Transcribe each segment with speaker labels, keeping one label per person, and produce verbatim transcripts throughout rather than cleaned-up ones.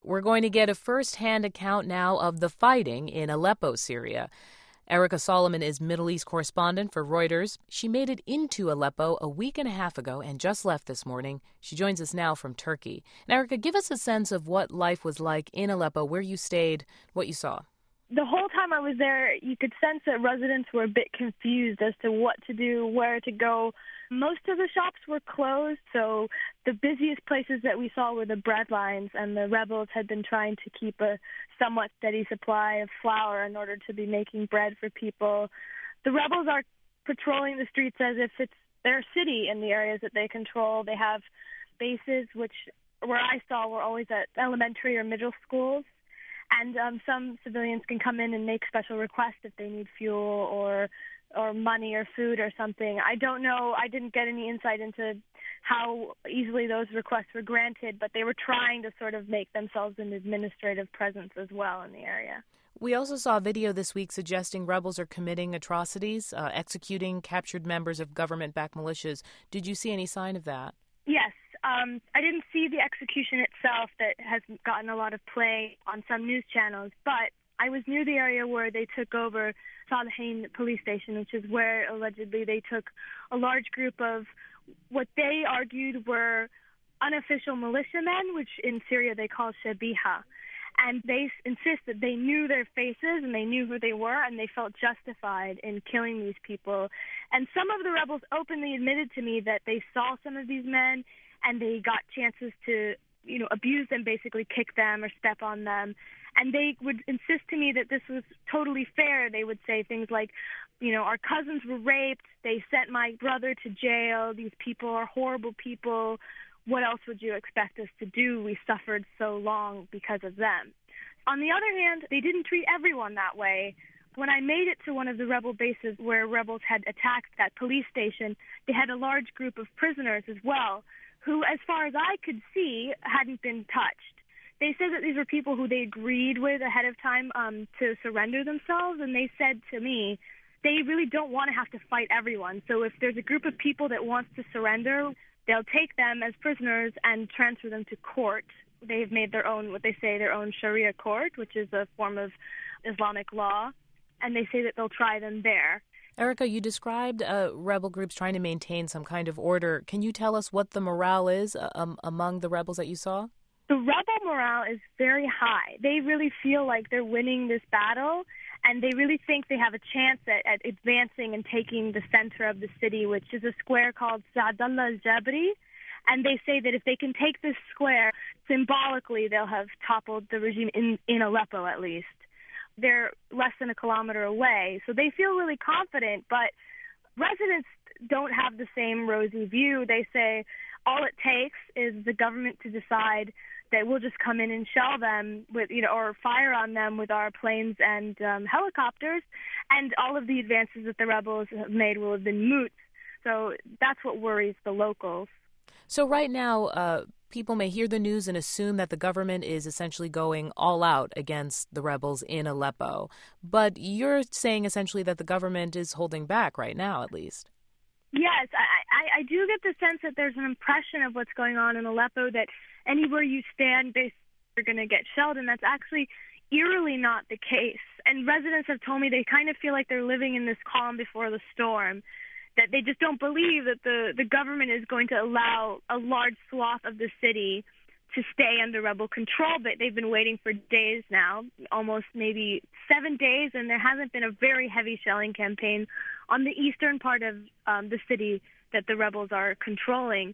Speaker 1: we're going to get a first-hand account now of the fighting in Aleppo, Syria. Erica Solomon is Middle East correspondent for Reuters. She made it into Aleppo a week and a half ago and just left this morning. She joins us now from Turkey. And Erica, give us a sense of what life was like in Aleppo, where you stayed, what you saw.
Speaker 2: The whole time I was there, you could sense that residents were a bit confused as to what to do, where to go. Most of the shops were closed, so the busiest places that we saw were the bread lines, and the rebels had been trying to keep a somewhat steady supply of flour in order to be making bread for people. The rebels are patrolling the streets as if it's their city in the areas that they control. They have bases, which where I saw were always at elementary or middle schools. And um, some civilians can come in and make special requests if they need fuel or or money or food or something. I don't know. I didn't get any insight into how easily those requests were granted, but they were trying to sort of make themselves an administrative presence as well in the area.
Speaker 1: We also saw a video this week suggesting rebels are committing atrocities, uh, executing captured members of government-backed militias. Did you see any sign of that?
Speaker 2: Yes. Um, I didn't see the execution itself that has gotten a lot of play on some news channels, but I was near the area where they took over Salehin police station, which is where allegedly they took a large group of what they argued were unofficial militiamen, which in Syria they call shabiha. And they insist that they knew their faces and they knew who they were, and they felt justified in killing these people. And some of the rebels openly admitted to me that they saw some of these men and they got chances to, you know, abuse them, basically kick them or step on them. And they would insist to me that this was totally fair. They would say things like, you know, our cousins were raped. They sent my brother to jail. These people are horrible people. What else would you expect us to do? We suffered so long because of them. On the other hand, they didn't treat everyone that way. When I made it to one of the rebel bases where rebels had attacked that police station, they had a large group of prisoners as well, who, as far as I could see, hadn't been touched. They said that these were people who they agreed with ahead of time um, to surrender themselves, and they said to me, they really don't want to have to fight everyone. So if there's a group of people that wants to surrender, they'll take them as prisoners and transfer them to court. They've made their own, what they say, their own Sharia court, which is a form of Islamic law, and they say that they'll try them there.
Speaker 1: Erica, you described uh, rebel groups trying to maintain some kind of order. Can you tell us what the morale is uh, um, among the rebels that you saw?
Speaker 2: The rebel morale is very high. They really feel like they're winning this battle, and they really think they have a chance at, at advancing and taking the center of the city, which is a square called Saadallah al-Jabri. And they say that if they can take this square, symbolically they'll have toppled the regime in, in Aleppo at least. They're less than a kilometer away, so they feel really confident, but residents don't have the same rosy view. They say all it takes is the government to decide that we'll just come in and shell them with, you know, or fire on them with our planes and um, helicopters, and all of the advances that the rebels have made will have been moot. So that's what worries the locals.
Speaker 1: So right now, uh, people may hear the news and assume that the government is essentially going all out against the rebels in Aleppo. But you're saying essentially that the government is holding back right now, at least.
Speaker 2: Yes, I, I, I do get the sense that there's an impression of what's going on in Aleppo, that anywhere you stand, they're going to get shelled, and that's actually eerily not the case. And residents have told me they kind of feel like they're living in this calm before the storm, that they just don't believe that the, the government is going to allow a large swath of the city to stay under rebel control. But they've been waiting for days now, almost maybe seven days, and there hasn't been a very heavy shelling campaign on the eastern part of um, the city that the rebels are controlling.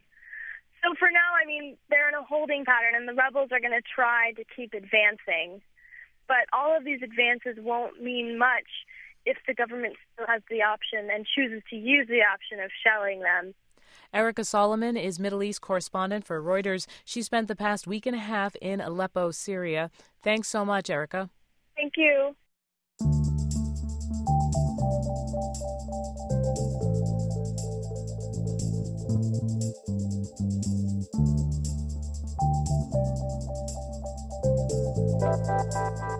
Speaker 2: So for now, I mean, they're in a holding pattern, and the rebels are going to try to keep advancing. But all of these advances won't mean much if the government still has the option and chooses to use the option of shelling them.
Speaker 1: Erica Solomon is Middle East correspondent for Reuters. She spent the past week and a half in Aleppo, Syria. Thanks so much, Erica.
Speaker 2: Thank you. Thank you.